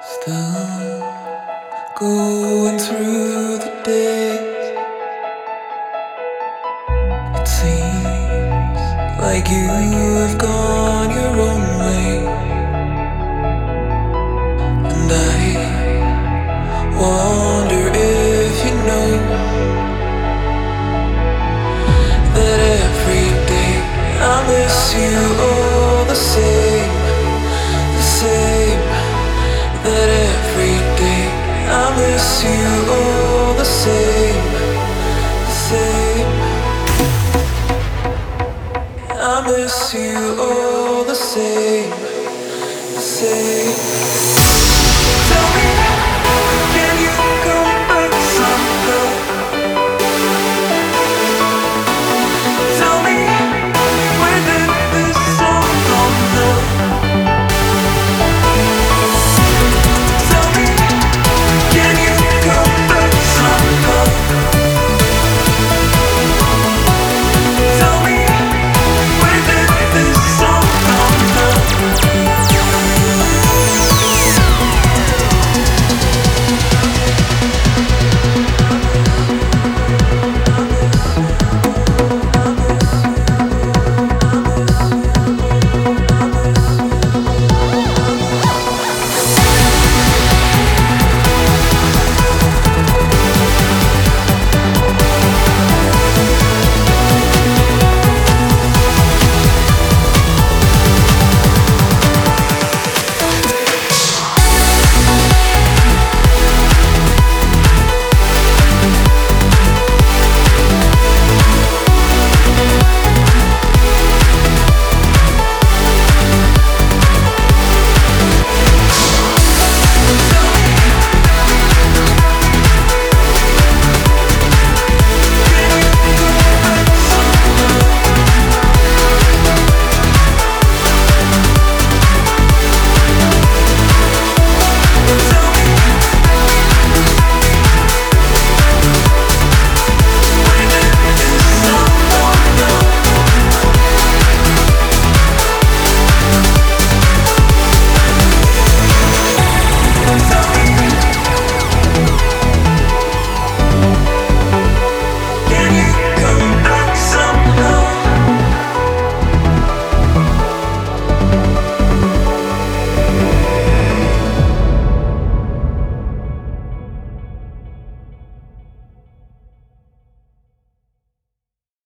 Still going through the days. It seems like you have gone your own way, and I wonder if you know that every day I miss you all the same, the same. That every day I miss you all the same, the same. I miss you all the same, the same.